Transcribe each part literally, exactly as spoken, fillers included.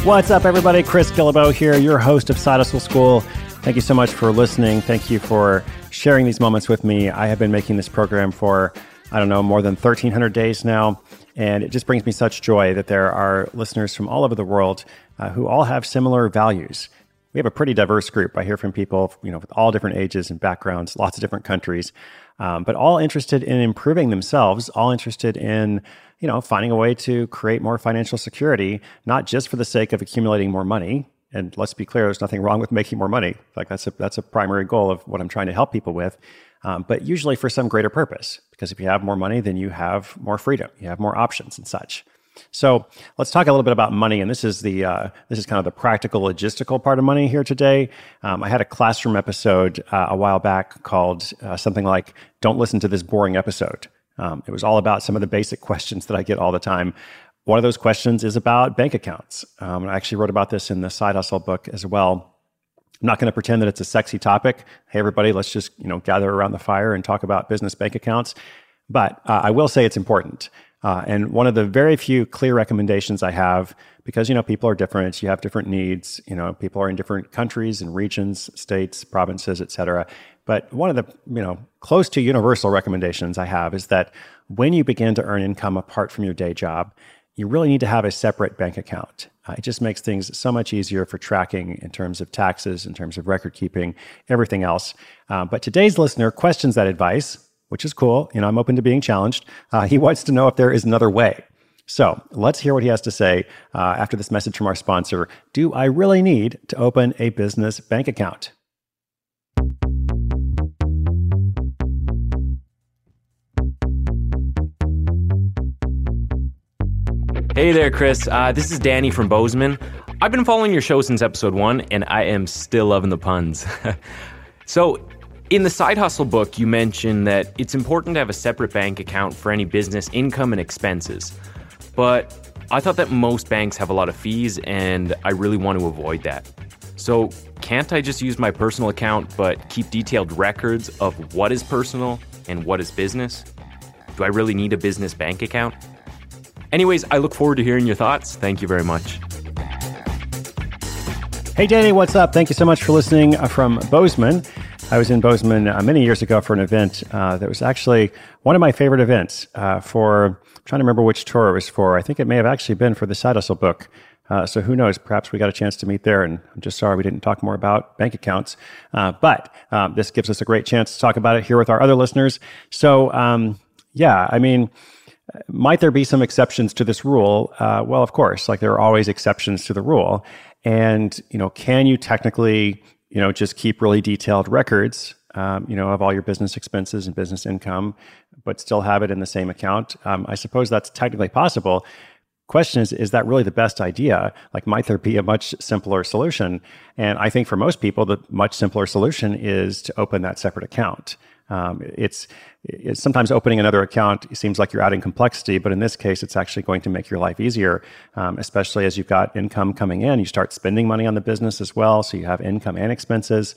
What's up, everybody? Chris Guillebeau here, your host of Side Hustle School. Thank you so much for listening. Thank you for sharing these moments with me. I have been making this program for, I don't know, more than thirteen hundred days now, and it just brings me such joy that there are listeners from all over the world uh, who all have similar values. We have a pretty diverse group. I hear from people, you know, with all different ages and backgrounds, lots of different countries, um, but all interested in improving themselves, all interested in, you know, finding a way to create more financial security, not just for the sake of accumulating more money. And let's be clear, there's nothing wrong with making more money. Like that's a that's a primary goal of what I'm trying to help people with. Um, but usually for some greater purpose, because if you have more money, then you have more freedom, you have more options and such. So let's talk a little bit about money, and this is the uh, this is kind of the practical, logistical part of money here today. Um, I had a classroom episode uh, a while back called uh, something like "Don't Listen to This Boring Episode." Um, it was all about some of the basic questions that I get all the time. One of those questions is about bank accounts. Um, I actually wrote about this in the Side Hustle book as well. I'm not going to pretend that it's a sexy topic. Hey, everybody, let's just you know gather around the fire and talk about business bank accounts. But uh, I will say it's important. Uh, and one of the very few clear recommendations I have, because, you know, people are different, you have different needs, you know, people are in different countries and regions, states, provinces, et cetera. But one of the, you know, close to universal recommendations I have is that when you begin to earn income apart from your day job, you really need to have a separate bank account. Uh, it just makes things so much easier for tracking in terms of taxes, in terms of record keeping, everything else. Uh, but today's listener questions that advice, which is cool. You know, I'm open to being challenged. Uh, he wants to know if there is another way. So let's hear what he has to say uh, after this message from our sponsor. Do I really need to open a business bank account? Hey there, Chris. Uh, this is Danny from Bozeman. I've been following your show since episode one, and I am still loving the puns. So, in the Side Hustle book, you mentioned that it's important to have a separate bank account for any business income and expenses. But I thought that most banks have a lot of fees, and I really want to avoid that. So can't I just use my personal account but keep detailed records of what is personal and what is business? Do I really need a business bank account? Anyways, I look forward to hearing your thoughts. Thank you very much. Hey, Danny, what's up? Thank you so much for listening from Bozeman. I was in Bozeman uh, many years ago for an event uh, that was actually one of my favorite events uh, for, I'm trying to remember which tour it was for. I think it may have actually been for the Side Hustle book. Uh, so who knows, perhaps we got a chance to meet there, and I'm just sorry we didn't talk more about bank accounts. Uh, but um, this gives us a great chance to talk about it here with our other listeners. So um, yeah, I mean, might there be some exceptions to this rule? Uh, well, of course, like there are always exceptions to the rule. And, you know, can you technically you know, just keep really detailed records, um, you know, of all your business expenses and business income, but still have it in the same account? Um, I suppose that's technically possible. Question is, is that really the best idea? Like, might there be a much simpler solution? And I think for most people, the much simpler solution is to open that separate account. Um, it's, it's sometimes opening another account seems like you're adding complexity, but in this case, it's actually going to make your life easier, um, especially as you've got income coming in. You start spending money on the business as well, so you have income and expenses.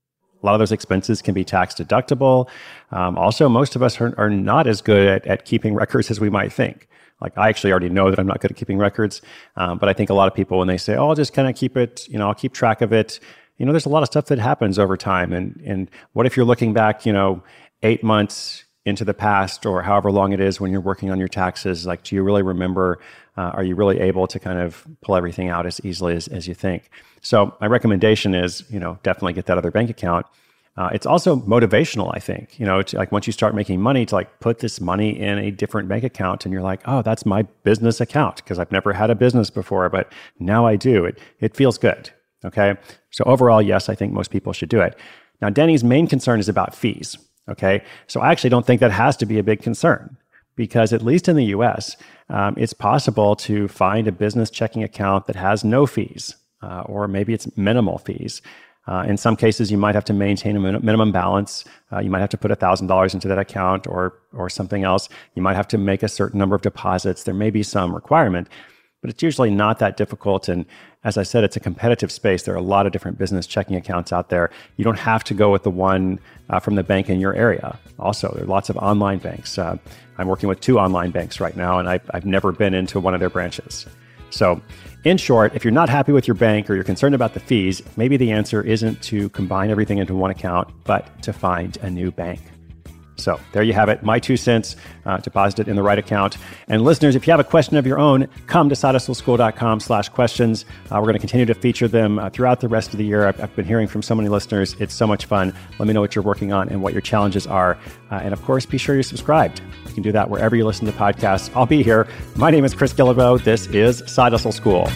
A lot of those expenses can be tax deductible. Um, also, most of us are, are not as good at, at keeping records as we might think. Like, I actually already know that I'm not good at keeping records, um, but I think a lot of people, when they say, oh, I'll just kind of keep it, you know, I'll keep track of it. You know, there's a lot of stuff that happens over time. And and what if you're looking back, you know, eight months into the past or however long it is when you're working on your taxes? Like, do you really remember? Uh, are you really able to kind of pull everything out as easily as, as you think? So my recommendation is, you know, definitely get that other bank account. Uh, it's also motivational, I think, you know, to, like once you start making money, to like put this money in a different bank account, and you're like, oh, that's my business account because I've never had a business before, but now I do. It it feels good. Okay. So overall, yes, I think most people should do it. Now, Denny's main concern is about fees. Okay. So I actually don't think that has to be a big concern, because at least in the U S, um, it's possible to find a business checking account that has no fees, uh, or maybe it's minimal fees. Uh, in some cases, you might have to maintain a min- minimum balance. Uh, you might have to put one thousand dollars into that account or or something else. You might have to make a certain number of deposits. There may be some requirement, but it's usually not that difficult. And as I said, it's a competitive space. There are a lot of different business checking accounts out there. You don't have to go with the one uh, from the bank in your area. Also, there are lots of online banks. Uh, I'm working with two online banks right now, and I, I've never been into one of their branches. So In short, if you're not happy with your bank or you're concerned about the fees, maybe the answer isn't to combine everything into one account, but to find a new bank. So there you have it, my two cents, uh, deposit it in the right account. And listeners, if you have a question of your own, come to sidehustleschool.com slash questions. Uh, we're going to continue to feature them uh, throughout the rest of the year. I've, I've been hearing from so many listeners. It's so much fun. Let me know what you're working on and what your challenges are. Uh, and of course, be sure you're subscribed. You can do that wherever you listen to podcasts. I'll be here. My name is Chris Guillebeau. This is Side Hustle School.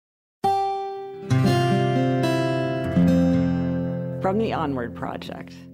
From the Onward Project.